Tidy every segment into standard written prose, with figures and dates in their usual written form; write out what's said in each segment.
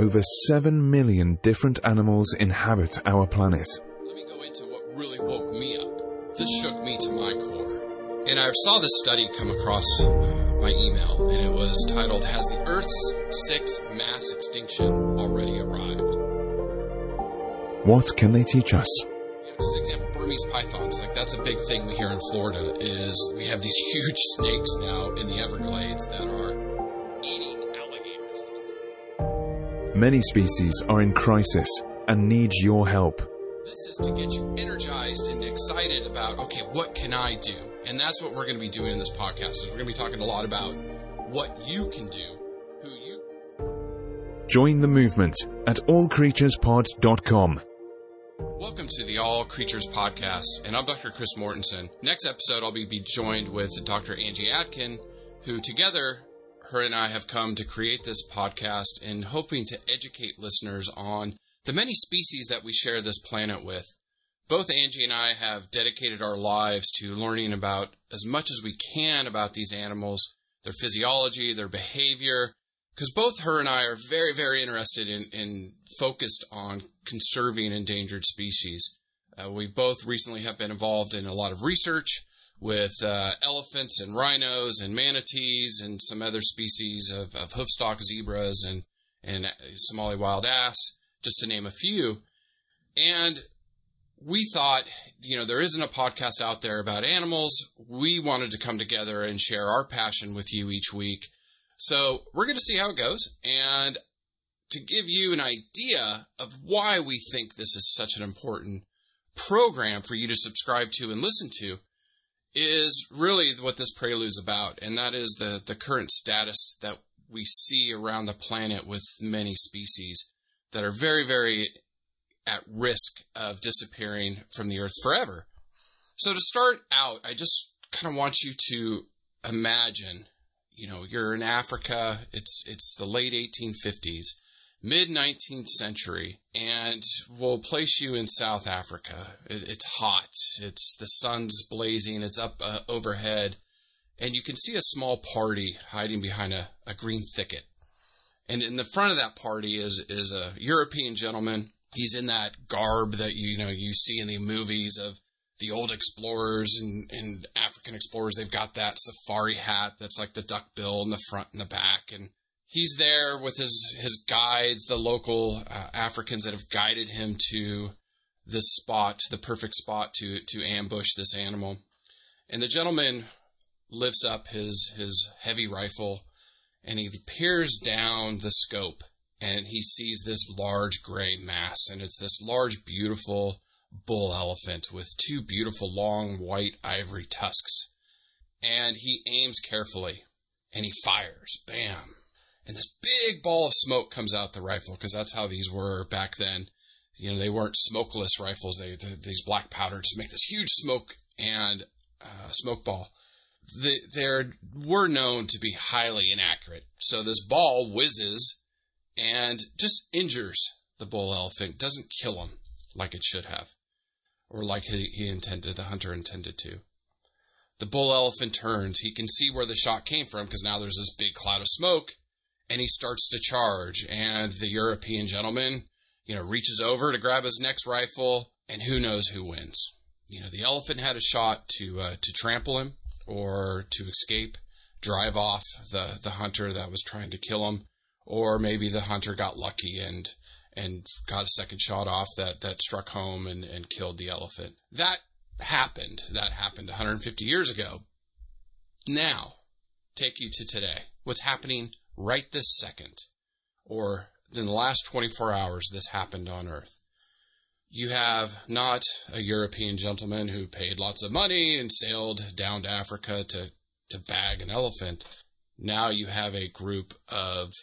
over 7 million different animals inhabit our planet. Let me go into what really woke me up. This shook me to my core. And I saw this study come across my email, and it was titled, "Has the Earth's sixth mass extinction already arrived?" What can they teach us? Just an example, Burmese pythons. That's a big thing we hear in Florida, is we have these huge snakes now in the Everglades that are eating alligators. Many species are in crisis and need your help. This is to get you energized and excited about, okay, what can I do? And that's what we're going to be doing in this podcast, is we're going to be talking a lot about what you can do, who you... Join the movement at allcreaturespod.com. Welcome to the All Creatures Podcast, and I'm Dr. Chris Mortensen. Next episode, I'll be joined with Dr. Angie Atkin, who together, her and I have come to create this podcast in hoping to educate listeners on the many species that we share this planet with. Both Angie and I have dedicated our lives to learning about as much as we can about these animals, their physiology, their behavior, because both her and I are very, very interested in focused on conserving endangered species. We both recently have been involved in a lot of research with elephants and rhinos and manatees and some other species of hoofstock zebras and Somali wild ass, just to name a few. And we thought, there isn't a podcast out there about animals. We wanted to come together and share our passion with you each week. So we're going to see how it goes. And to give you an idea of why we think this is such an important program for you to subscribe to and listen to, is really what this prelude's about. And that is the current status that we see around the planet with many species that are very, very at risk of disappearing from the earth forever. So to start out, I just kind of want you to imagine, you're in Africa, it's the late 1850s, mid-19th century, and we'll place you in South Africa. It's hot, the sun's blazing, it's up overhead, and you can see a small party hiding behind a green thicket. And in the front of that party is a European gentleman. He's in that garb that you see in the movies of the old explorers and African explorers. They've got that safari hat that's like the duck bill in the front and the back. And he's there with his guides, the local Africans that have guided him to this spot, the perfect spot to ambush this animal. And the gentleman lifts up his heavy rifle and he peers down the scope. And he sees this large gray mass, and it's this large, beautiful bull elephant with two beautiful, long, white ivory tusks. And he aims carefully, and he fires. Bam! And this big ball of smoke comes out the rifle, because that's how these were back then. They weren't smokeless rifles. These black powder just make this huge smoke and smoke ball. They were known to be highly inaccurate. So this ball whizzes and just injures the bull elephant, doesn't kill him like it should have, or like the hunter intended to. The bull elephant turns. He can see where the shot came from because now there's this big cloud of smoke, and he starts to charge. And the European gentleman, reaches over to grab his next rifle, and who knows who wins. The elephant had a shot to trample him or to escape, drive off the hunter that was trying to kill him. Or maybe the hunter got lucky and got a second shot off that struck home and killed the elephant. That happened 150 years ago. Now, take you to today. What's happening right this second? Or in the last 24 hours, this happened on Earth. You have not a European gentleman who paid lots of money and sailed down to Africa to bag an elephant. Now you have a group of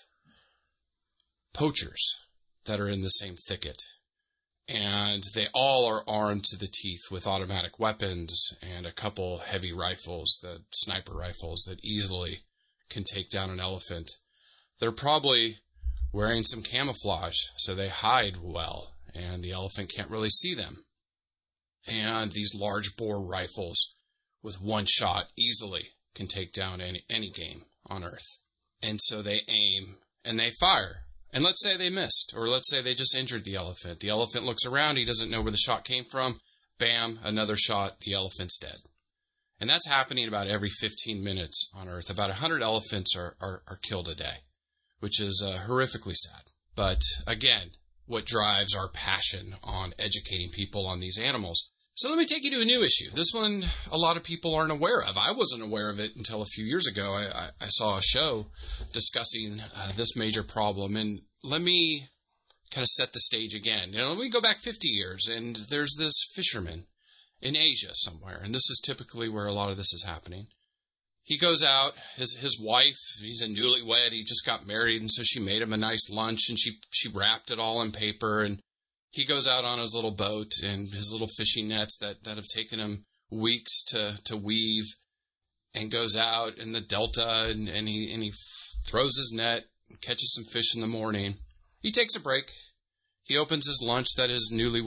poachers that are in the same thicket, and they all are armed to the teeth with automatic weapons and a couple heavy rifles, the sniper rifles that easily can take down an elephant. They're probably wearing some camouflage so they hide well and the elephant can't really see them. And these large bore rifles with one shot easily can take down any game on Earth. And so they aim and they fire. And let's say they missed, or let's say they just injured the elephant. The elephant looks around, he doesn't know where the shot came from. Bam, another shot, the elephant's dead. And that's happening about every 15 minutes on Earth. About 100 elephants are killed a day, which is horrifically sad. But again, what drives our passion on educating people on these animals. So let me take you to a new issue. This one a lot of people aren't aware of. I wasn't aware of it until a few years ago. I saw a show discussing this major problem. And let me kind of set the stage again. Let me go back 50 years, and there's this fisherman in Asia somewhere, and this is typically where a lot of this is happening. He goes out, his wife, he's a newlywed, he just got married, and so she made him a nice lunch, and she wrapped it all in paper, and he goes out on his little boat and his little fishing nets that have taken him weeks to weave, and goes out in the delta, and he throws his net, and catches some fish in the morning. He takes a break. He opens his lunch that his newly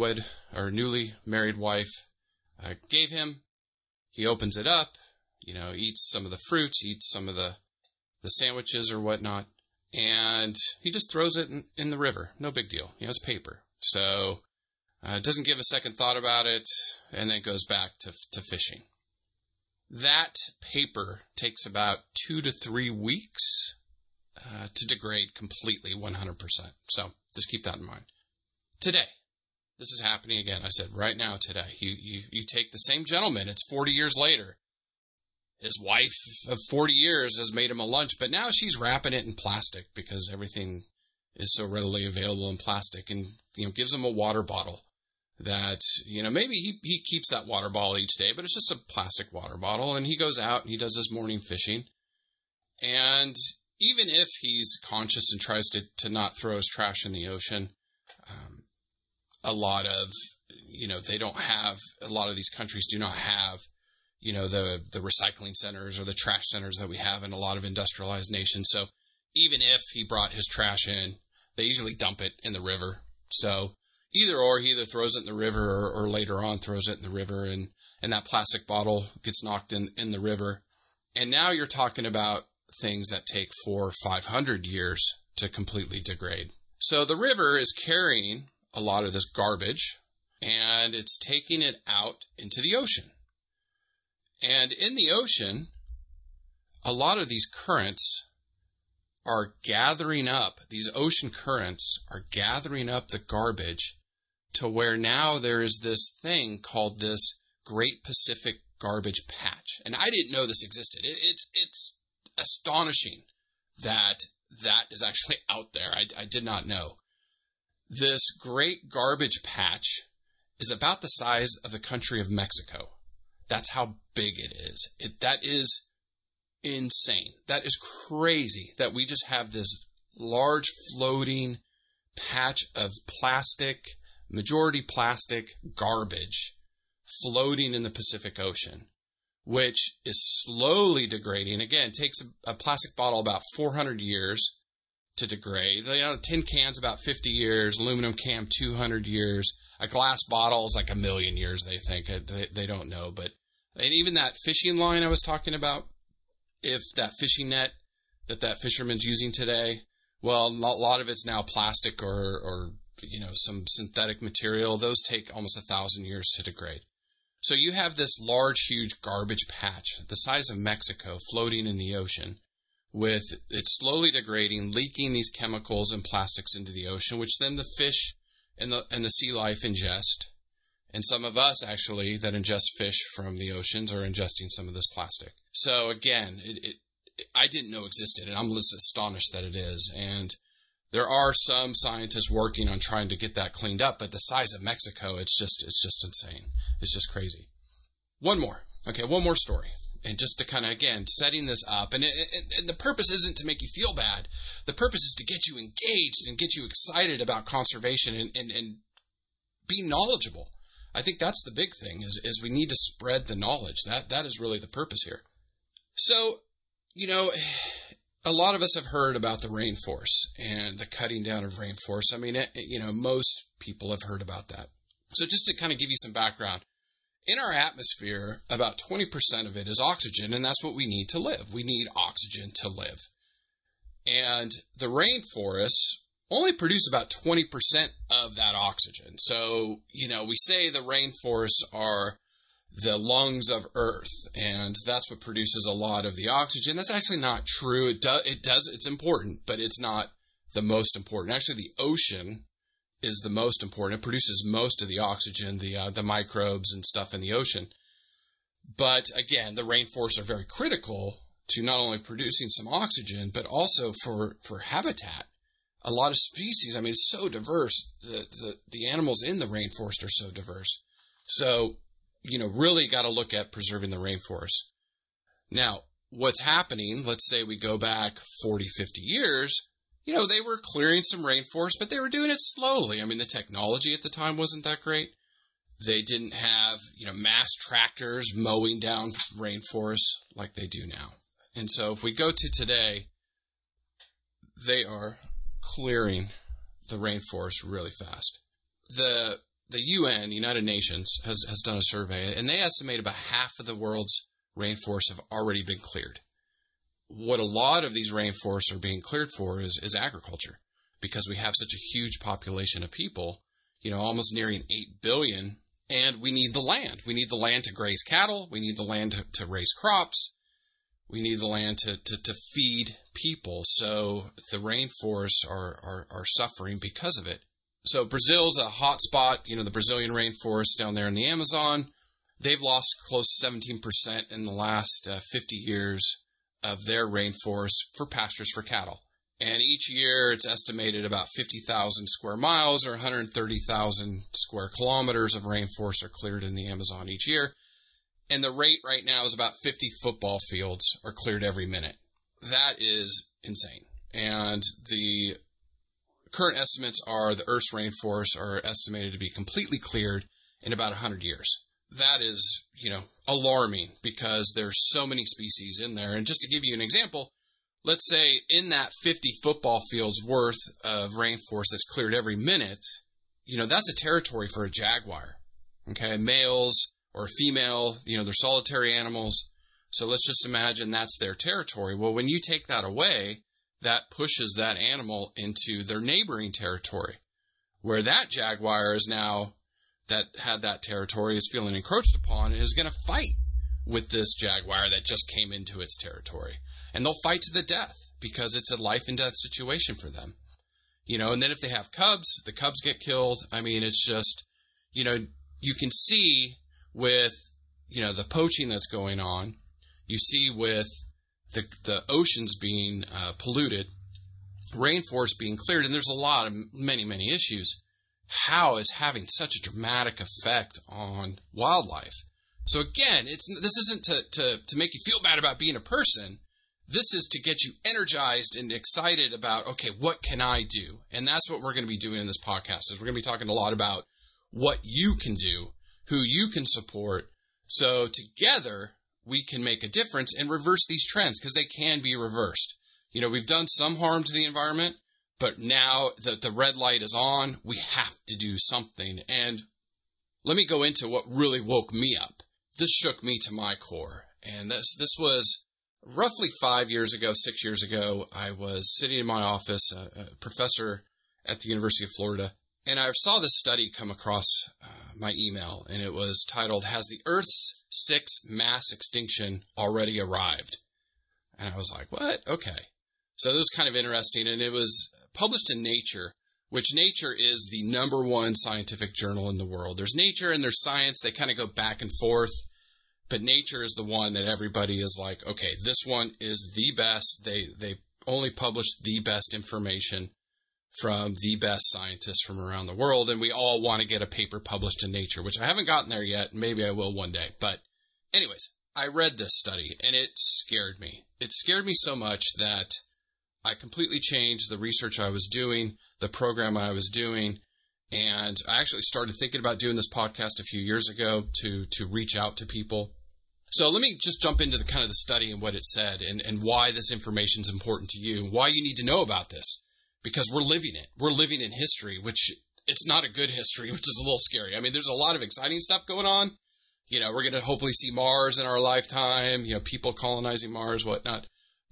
married wife gave him. He opens it up, eats some of the fruit, eats some of the sandwiches or whatnot, and he just throws it in the river. No big deal. It's paper. So doesn't give a second thought about it, and then goes back to fishing. That paper takes about 2 to 3 weeks to degrade completely 100%. So just keep that in mind. Today, this is happening again. I said right now, today. You take the same gentleman. It's 40 years later. His wife of 40 years has made him a lunch, but now she's wrapping it in plastic because everything is so readily available in plastic, and gives him a water bottle that maybe he keeps that water bottle each day, but it's just a plastic water bottle, and he goes out and he does his morning fishing. And even if he's conscious and tries to not throw his trash in the ocean, a lot of they don't have, a lot of these countries do not have the recycling centers or the trash centers that we have in a lot of industrialized nations. So even if he brought his trash in, they usually dump it in the river. So he either throws it in the river or later on throws it in the river, and that plastic bottle gets knocked in the river. And now you're talking about things that take 400 or 500 years to completely degrade. So the river is carrying a lot of this garbage, and it's taking it out into the ocean. And in the ocean, a lot of these currents are gathering up, these ocean currents are gathering up the garbage to where now there is this thing called this Great Pacific Garbage Patch. And I didn't know this existed. It's astonishing that is actually out there. I did not know. This Great Garbage Patch is about the size of the country of Mexico. That's how big it is. That is insane. That is crazy that we just have this large floating patch of plastic, majority plastic garbage floating in the Pacific Ocean, which is slowly degrading. Again, it takes a plastic bottle about 400 years to degrade. Tin can's about 50 years, aluminum can 200 years, a glass bottle is like 1 million years, they think. They don't know. And even that fishing line I was talking about, if that fishing net that fisherman's using today, well, a lot of it's now plastic or some synthetic material. Those take almost 1,000 years to degrade. So you have this large, huge garbage patch the size of Mexico floating in the ocean, with it slowly degrading, leaking these chemicals and plastics into the ocean, which then the fish and the sea life ingest. And some of us, actually, that ingest fish from the oceans are ingesting some of this plastic. So again, I didn't know existed, and I'm just astonished that it is. And there are some scientists working on trying to get that cleaned up, but the size of Mexico, it's just insane. It's just crazy. One more story. And just to kind of, again, setting this up. And the purpose isn't to make you feel bad. The purpose is to get you engaged and get you excited about conservation and be knowledgeable. I think that's the big thing, is we need to spread the knowledge. That is really the purpose here. So, a lot of us have heard about the rainforest and the cutting down of rainforests. I mean, most people have heard about that. So just to kind of give you some background, in our atmosphere, about 20% of it is oxygen, and that's what we need to live. We need oxygen to live. And the rainforests only produce about 20% of that oxygen. So, we say the rainforests are the lungs of Earth, and that's what produces a lot of the oxygen. That's actually not true. It's important, but it's not the most important. Actually, the ocean is the most important. It produces most of the oxygen, the microbes and stuff in the ocean. But again, the rainforests are very critical to not only producing some oxygen, but also for habitat. A lot of species, it's so diverse. The animals in the rainforest are so diverse. So, really got to look at preserving the rainforest. Now, what's happening, let's say we go back 40, 50 years, they were clearing some rainforest, but they were doing it slowly. The technology at the time wasn't that great. They didn't have, mass tractors mowing down rainforests like they do now. And so if we go to today, they are clearing the rainforest really fast. The UN, United Nations, has done a survey, and they estimate about half of the world's rainforests have already been cleared. What a lot of these rainforests are being cleared for is agriculture, because we have such a huge population of people, almost nearing 8 billion, and we need the land. We need the land to graze cattle. We need the land to raise crops. We need the land to feed people. So the rainforests are suffering because of it. So Brazil's a hot spot, the Brazilian rainforest down there in the Amazon. They've lost close to 17% in the last 50 years of their rainforest for pastures for cattle. And each year it's estimated about 50,000 square miles or 130,000 square kilometers of rainforest are cleared in the Amazon each year. And the rate right now is about 50 football fields are cleared every minute. That is insane. And the current estimates are the Earth's rainforests are estimated to be completely cleared in about 100 years. That is, alarming because there's so many species in there. And just to give you an example, let's say in that 50 football fields worth of rainforest that's cleared every minute, that's a territory for a jaguar. Okay, males or female, they're solitary animals. So let's just imagine that's their territory. Well, when you take that away, that pushes that animal into their neighboring territory, where that jaguar is now, that had that territory, is feeling encroached upon and is going to fight with this jaguar that just came into its territory. And they'll fight to the death because it's a life and death situation for them. And then if they have cubs, the cubs get killed. It's just, you can see with, the poaching that's going on, you see with the oceans being polluted, rainforests being cleared, and there's many issues. How is having such a dramatic effect on wildlife? So again, this isn't to make you feel bad about being a person. This is to get you energized and excited about, okay, what can I do? And that's what we're going to be doing in this podcast. Is we're going to be talking a lot about what you can do, who you can support, so together we can make a difference and reverse these trends, because they can be reversed. We've done some harm to the environment, but now that the red light is on, we have to do something. And let me go into what really woke me up. This shook me to my core. And this was roughly 6 years ago. I was sitting in my office, a professor at the University of Florida, and I saw this study come across my email, and it was titled, "Has the Earth's Sixth Mass Extinction Already Arrived?" And I was like, what? Okay. So it was kind of interesting, and it was published in Nature, which Nature is the #1 scientific journal in the world. There's Nature and there's Science. They kind of go back and forth, but Nature is the one that everybody is like, okay, this one is the best. They only publish the best information from the best scientists from around the world, and we all want to get a paper published in Nature, which I haven't gotten there yet. Maybe I will one day. But anyways, I read this study, and it scared me. It scared me so much that I completely changed the research I was doing, the program I was doing, and I actually started thinking about doing this podcast a few years ago to reach out to people. So let me just jump into the kind of the study and what it said, and why this information is important to you, why you need to know about this. Because we're living it. We're living in history, which it's not a good history, which is a little scary. There's a lot of exciting stuff going on. We're going to hopefully see Mars in our lifetime, people colonizing Mars, whatnot.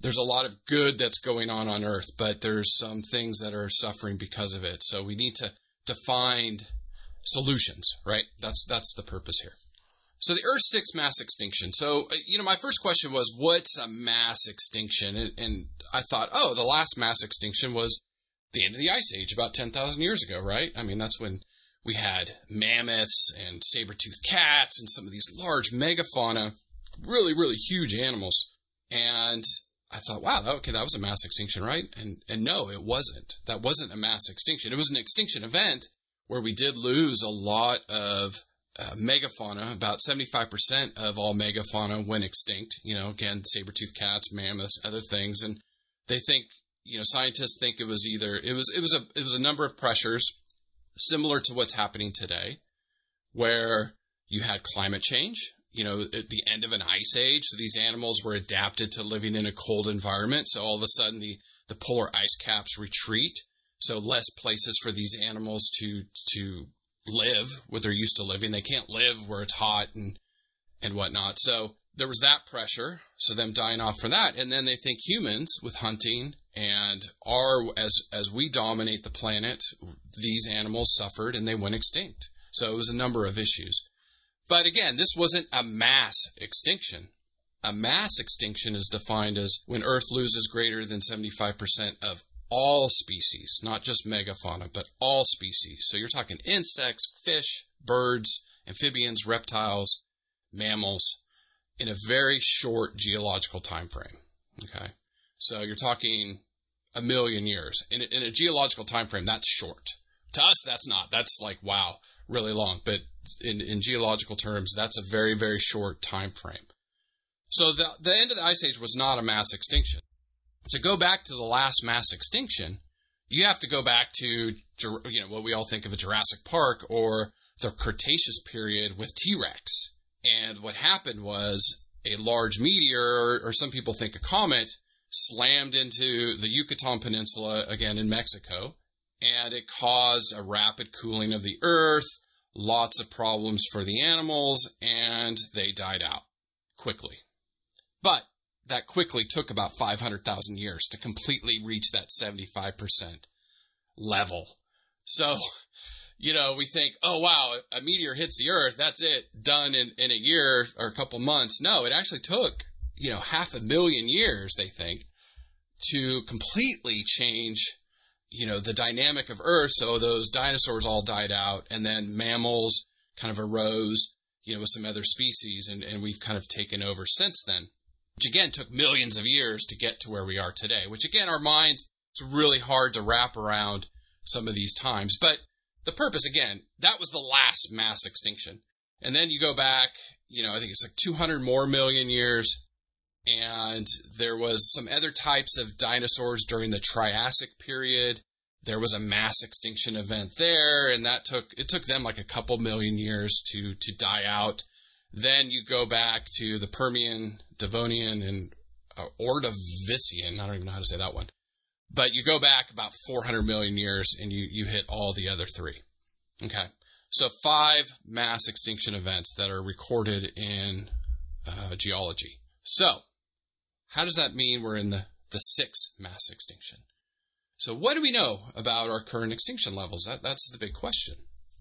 there's a lot of good that's going on Earth, but there's some things that are suffering because of it. So we need to find solutions, right? That's the purpose here. So the Earth's sixth mass extinction. So, my first question was, what's a mass extinction? And I thought, the last mass extinction was the end of the Ice Age about 10,000 years ago, right? I mean, that's when we had mammoths and saber-toothed cats and some of these large megafauna, really, really huge animals. And I thought, wow, okay, that was a mass extinction, right? And no, it wasn't. That wasn't a mass extinction. It was an extinction event where we did lose a lot of megafauna. About 75% of all megafauna went extinct. Again, saber-toothed cats, mammoths, other things. And they think, scientists think it was a number of pressures similar to what's happening today, where you had climate change, at the end of an ice age. So these animals were adapted to living in a cold environment. So all of a sudden the polar ice caps retreat. So less places for these animals to live where they're used to living. They can't live where it's hot and whatnot. So there was that pressure. So them dying off from that. And then they think humans with hunting and as we dominate the planet, these animals suffered and they went extinct. So it was a number of issues. But again, this wasn't a mass extinction. A mass extinction is defined as when Earth loses greater than 75% of all species, not just megafauna, but all species. So you're talking insects, fish, birds, amphibians, reptiles, mammals, in a very short geological time frame. Okay, so you're talking 1 million years. In a geological time frame, that's short. To us, that's not. That's like, wow, really long. But in geological terms, that's a very, very short time frame. So the end of the Ice Age was not a mass extinction. To go back to the last mass extinction, you have to go back to what we all think of as Jurassic Park or the Cretaceous period with T-Rex. And what happened was a large meteor, or some people think a comet, slammed into the Yucatan Peninsula, again in Mexico, and it caused a rapid cooling of the Earth, lots of problems for the animals, and they died out quickly. But that quickly took about 500,000 years to completely reach that 75% level. So, we think, oh, wow, a meteor hits the Earth, that's it, done in a year or a couple months. No, it actually took, 500,000 years, they think, to completely change, the dynamic of Earth. So those dinosaurs all died out, and then mammals kind of arose, with some other species, and we've kind of taken over since then. Which again took millions of years to get to where we are today, which again, our minds, it's really hard to wrap around some of these times. But the purpose, again, that was the last mass extinction. And then you go back, I think it's like 200 more million years, and there was some other types of dinosaurs during the Triassic period. There was a mass extinction event there, and it took them like a couple million years to die out. Then you go back to the Permian, Devonian, and Ordovician. I don't even know how to say that one. But you go back about 400 million years, and you hit all the other three. Okay, so 5 mass extinction events that are recorded in geology. So how does that mean we're in the 6th mass extinction? So what do we know about our current extinction levels? That's the big question.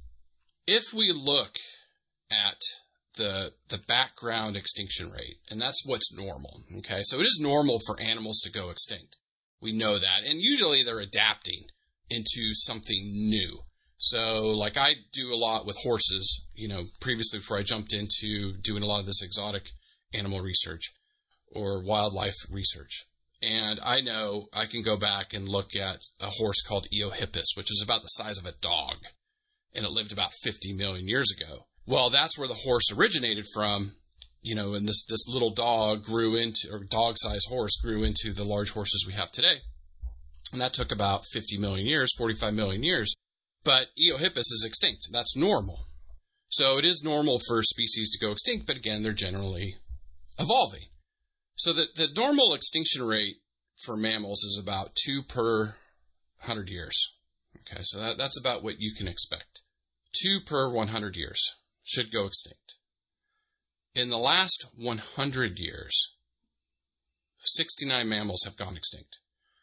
If we look at the background extinction rate, and that's what's normal, okay? So it is normal for animals to go extinct. We know that, and usually they're adapting into something new. So like I do a lot with horses, previously before I jumped into doing a lot of this exotic animal research or wildlife research. And I know I can go back and look at a horse called Eohippus, which is about the size of a dog, and it lived about 50 million years ago. Well, that's where the horse originated from, and this little dog grew into, or dog-sized horse grew into the large horses we have today. And that took about 50 million years, 45 million years. But Eohippus is extinct. That's normal. So it is normal for species to go extinct, but again, they're generally evolving. So the normal extinction rate for mammals is about 2 per 100 years. Okay, so that's about what you can expect. 2 per 100 years should go extinct. In the last 100 years, 69 mammals have gone extinct.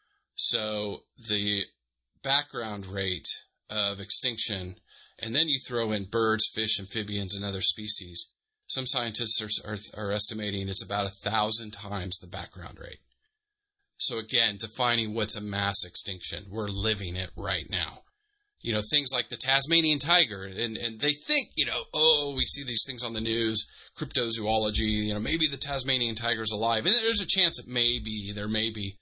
So the background rate of extinction, and then you throw in birds, fish, amphibians, and other species, some scientists are estimating it's about 1,000 times the background rate. So again, defining what's a mass extinction, we're living it right now. Things like the Tasmanian tiger, and they think, we see these things on the news, cryptozoology, maybe the Tasmanian tiger is alive. And there's a chance that there may be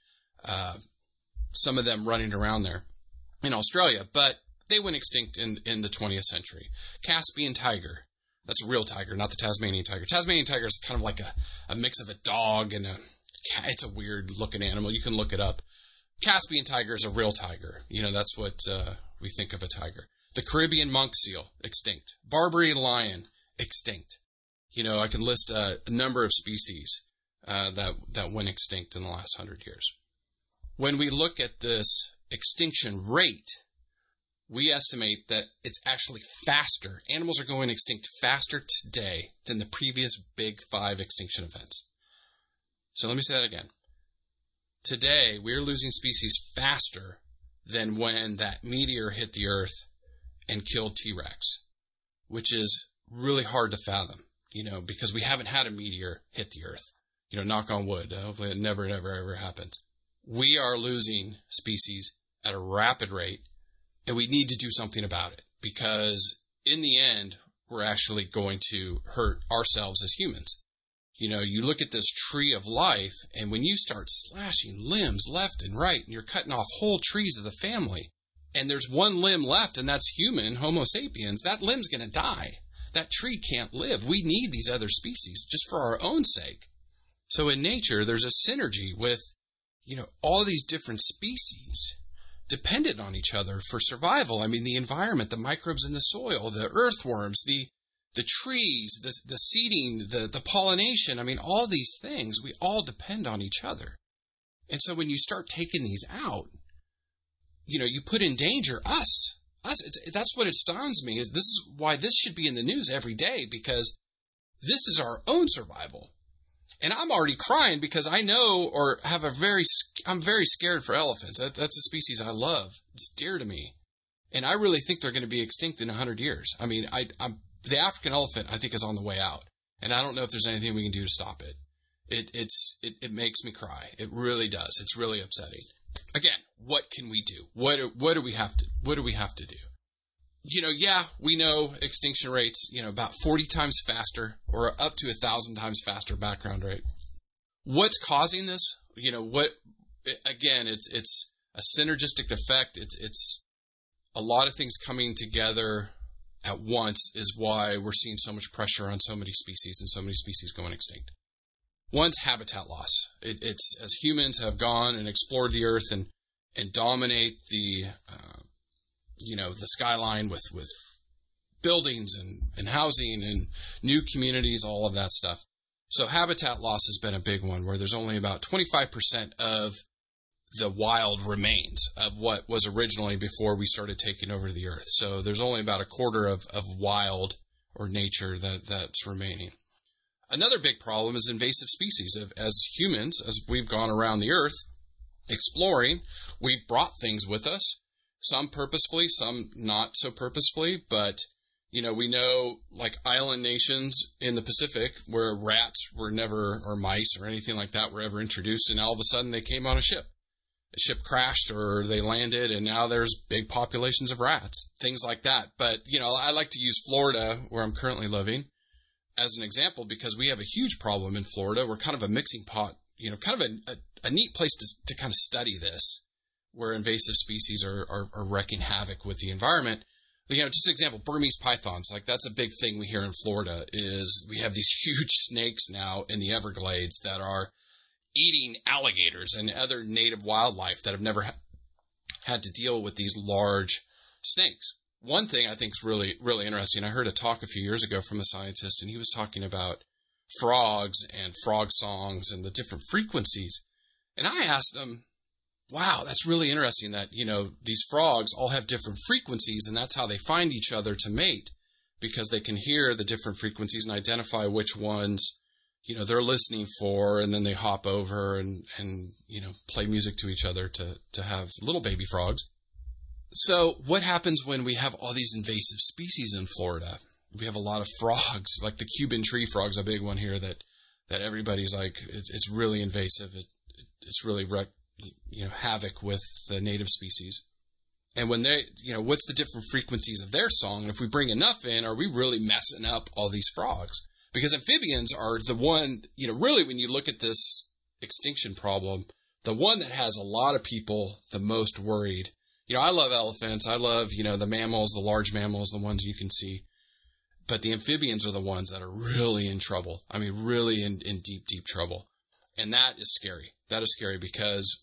some of them running around there in Australia, but they went extinct in the 20th century. Caspian tiger, that's a real tiger, not the Tasmanian tiger. Tasmanian tiger is kind of like a mix of a dog and a cat. It's a weird looking animal. You can look it up. Caspian tiger is a real tiger. That's what we think of a tiger. The Caribbean monk seal, extinct. Barbary lion, extinct. I can list a number of species that went extinct in the last 100 years. When we look at this extinction rate, we estimate that it's actually faster. Animals are going extinct faster today than the previous big 5 extinction events. So let me say that again. Today, we're losing species faster than when that meteor hit the Earth and killed T-Rex, which is really hard to fathom, because we haven't had a meteor hit the Earth. Knock on wood. Hopefully it never, ever happens. We are losing species at a rapid rate, and we need to do something about it, because in the end, we're actually going to hurt ourselves as humans. You look at this tree of life, and when you start slashing limbs left and right, and you're cutting off whole trees of the family, and there's one limb left, and that's human, Homo sapiens, that limb's going to die. That tree can't live. We need these other species just for our own sake. So in nature, there's a synergy with, all these different species dependent on each other for survival. I mean, the environment, the microbes in the soil, the earthworms, the trees, the seeding, the pollination. I mean, all these things, we all depend on each other. And so when you start taking these out, you put in danger us. That's what astounds me. This is why this should be in the news every day, because this is our own survival. And I'm already crying because I know, or I'm very scared for elephants. That's a species I love. It's dear to me. And I really think they're going to be extinct in 100 years. I mean, the African elephant, I think, is on the way out. And I don't know if there's anything we can do to stop it. It makes me cry. It really does. It's really upsetting. Again, what can we do? What do we have to do? We know extinction rates, about 40 times faster or up to 1,000 times faster background rate. What's causing this? Again, it's a synergistic effect. It's a lot of things coming together at once is why we're seeing so much pressure on so many species and so many species going extinct. One's habitat loss. It's as humans have gone and explored the earth and dominate the skyline with buildings and housing and new communities, all of that stuff. So habitat loss has been a big one, where there's only about 25% of the wild remains of what was originally before we started taking over the earth. So there's only about a quarter of wild or nature that's remaining. Another big problem is invasive species. As humans, as we've gone around the earth exploring, we've brought things with us, some purposefully, some not so purposefully, but we know, like island nations in the Pacific where rats were never, or mice or anything like that, were ever introduced, and all of a sudden they came on a ship. A ship crashed or they landed, and now there's big populations of rats, things like that. But, I like to use Florida, where I'm currently living, as an example, because we have a huge problem in Florida. We're kind of a mixing pot, kind of a neat place to kind of study this, where invasive species are wreaking havoc with the environment. Just an example, Burmese pythons, like that's a big thing we hear in Florida, is we have these huge snakes now in the Everglades that are eating alligators and other native wildlife that have never had to deal with these large snakes. One thing I think is really, really interesting, I heard a talk a few years ago from a scientist, and he was talking about frogs and frog songs and the different frequencies. And I asked him, wow, that's really interesting that, these frogs all have different frequencies, and that's how they find each other to mate, because they can hear the different frequencies and identify which ones, they're listening for, and then they hop over and play music to each other to have little baby frogs. So what happens when we have all these invasive species in Florida? We have a lot of frogs, like the Cuban tree frog's a big one here that everybody's like, it's really invasive. It's really havoc with the native species. And when they, what's the different frequencies of their song? And if we bring enough in, are we really messing up all these frogs? Because amphibians are the one, really when you look at this extinction problem, the one that has a lot of people the most worried. I love elephants. I love, the mammals, the large mammals, the ones you can see. But the amphibians are the ones that are really in trouble. I mean, really in deep, deep trouble. And that is scary. That is scary because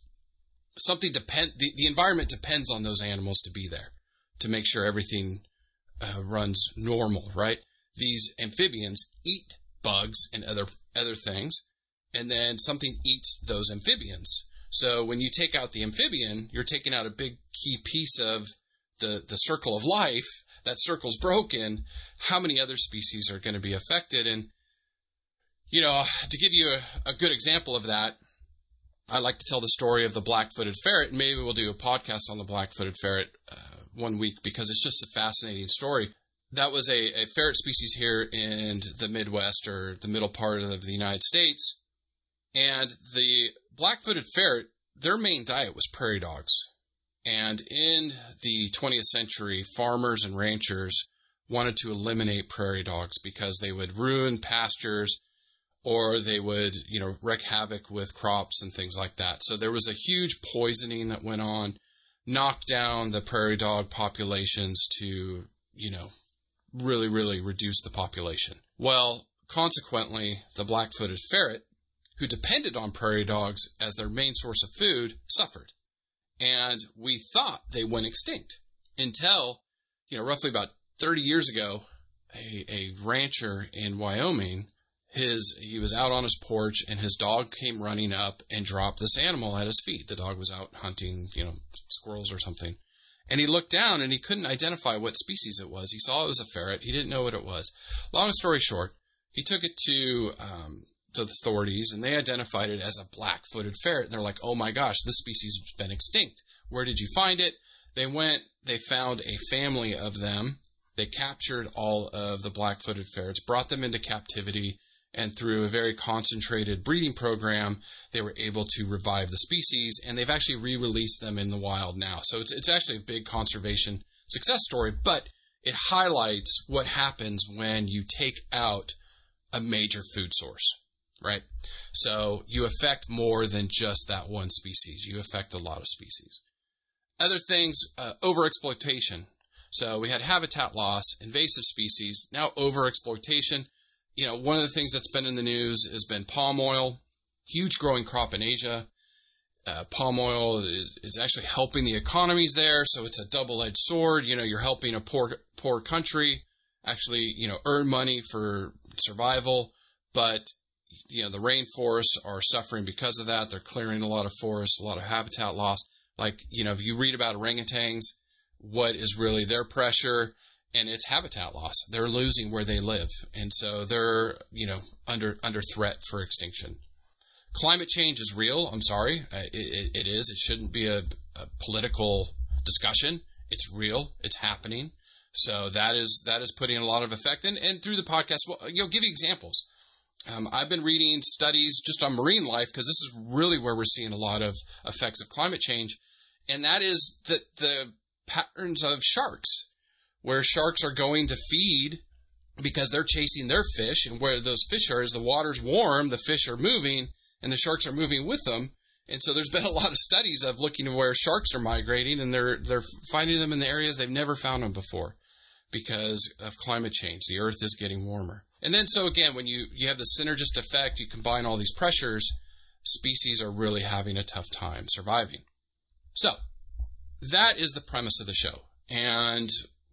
the environment depends on those animals to be there, to make sure everything runs normal, right? These amphibians eat bugs and other things, and then something eats those amphibians. So when you take out the amphibian, you're taking out a big key piece of the circle of life. That circle's broken. How many other species are going to be affected? And, to give you a good example of that, I like to tell the story of the black-footed ferret, and maybe we'll do a podcast on the black-footed ferret one week because it's just a fascinating story. That was a ferret species here in the Midwest or the middle part of the United States. And the black-footed ferret, their main diet was prairie dogs. And in the 20th century, farmers and ranchers wanted to eliminate prairie dogs because they would ruin pastures or they would, wreak havoc with crops and things like that. So there was a huge poisoning that went on, knocked down the prairie dog populations to, really, really reduce the population. Well, consequently, the black-footed ferret, who depended on prairie dogs as their main source of food, suffered. And we thought they went extinct until, roughly about 30 years ago, a rancher in Wyoming, he was out on his porch and his dog came running up and dropped this animal at his feet. The dog was out hunting, squirrels or something. And he looked down and he couldn't identify what species it was. He saw it was a ferret. He didn't know what it was. Long story short, he took it to the authorities and they identified it as a black-footed ferret. And they're like, oh my gosh, this species has been extinct. Where did you find it? They found a family of them. They captured all of the black-footed ferrets, brought them into captivity, and through a very concentrated breeding program, they were able to revive the species, and they've actually re-released them in the wild now. So it's actually a big conservation success story, but it highlights what happens when you take out a major food source, right? So you affect more than just that one species. You affect a lot of species. Other things, overexploitation. So we had habitat loss, invasive species, now overexploitation. One of the things that's been in the news has been palm oil, huge growing crop in Asia. Palm oil is actually helping the economies there, so it's a double-edged sword. You're helping a poor country actually, earn money for survival, but, the rainforests are suffering because of that. They're clearing a lot of forests, a lot of habitat loss. Like, if you read about orangutans, what is really their pressure? And it's habitat loss. They're losing where they live. And so they're, under threat for extinction. Climate change is real. I'm sorry. It is. It shouldn't be a political discussion. It's real. It's happening. So that is putting a lot of effect. And through the podcast, give you examples. I've been reading studies just on marine life because this is really where we're seeing a lot of effects of climate change. And that is the patterns of sharks, where sharks are going to feed because they're chasing their fish, and where those fish are, as the water's warm, the fish are moving, and the sharks are moving with them. And so there's been a lot of studies of looking at where sharks are migrating, and they're finding them in the areas they've never found them before because of climate change. The earth is getting warmer. And then so again, when you have the synergist effect, you combine all these pressures, species are really having a tough time surviving. So that is the premise of the show. And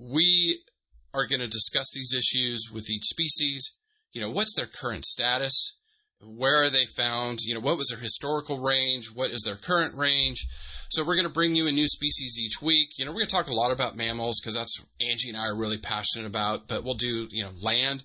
we are going to discuss these issues with each species. What's their current status? Where are they found? What was their historical range? What is their current range? So we're going to bring you a new species each week. We're going to talk a lot about mammals because that's Angie and I are really passionate about, but we'll do, land,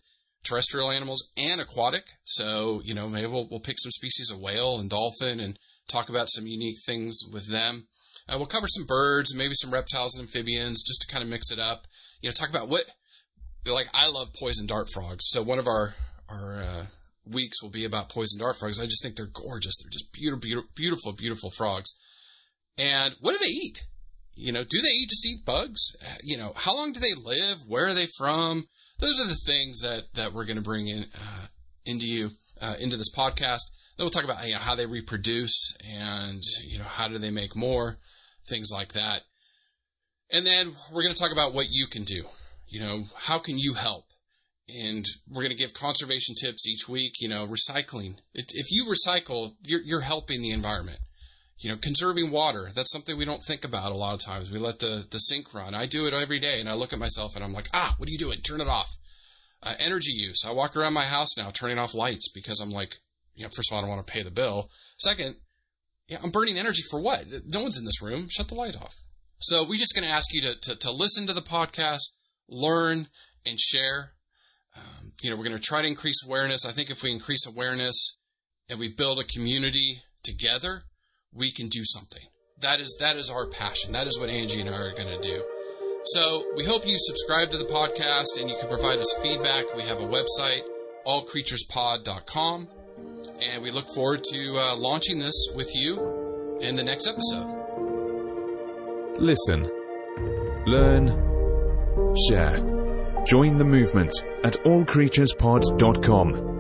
terrestrial animals and aquatic. So, maybe we'll pick some species of whale and dolphin and talk about some unique things with them. We'll cover some birds and maybe some reptiles and amphibians just to kind of mix it up. Talk about I love poison dart frogs. So one of our weeks will be about poison dart frogs. I just think they're gorgeous. They're just beautiful, beautiful frogs. And what do they eat? Do they just eat bugs? How long do they live? Where are they from? Those are the things that we're going to bring into this podcast. Then we'll talk about how they reproduce and how do they make more, things like that. And then we're going to talk about what you can do. How can you help? And we're going to give conservation tips each week. Recycling. If you recycle, you're helping the environment. Conserving water. That's something we don't think about a lot of times. We let the sink run. I do it every day, and I look at myself, and I'm like, what are you doing? Turn it off. Energy use. I walk around my house now turning off lights because I'm like, first of all, I don't want to pay the bill. Second, I'm burning energy for what? No one's in this room. Shut the light off. So we're just going to ask you to listen to the podcast, learn, and share. We're going to try to increase awareness. I think if we increase awareness and we build a community together, we can do something. That is our passion. That is what Angie and I are going to do. So we hope you subscribe to the podcast and you can provide us feedback. We have a website, allcreaturespod.com, and we look forward to launching this with you in the next episode. Listen, learn, share. Join the movement at allcreaturespod.com.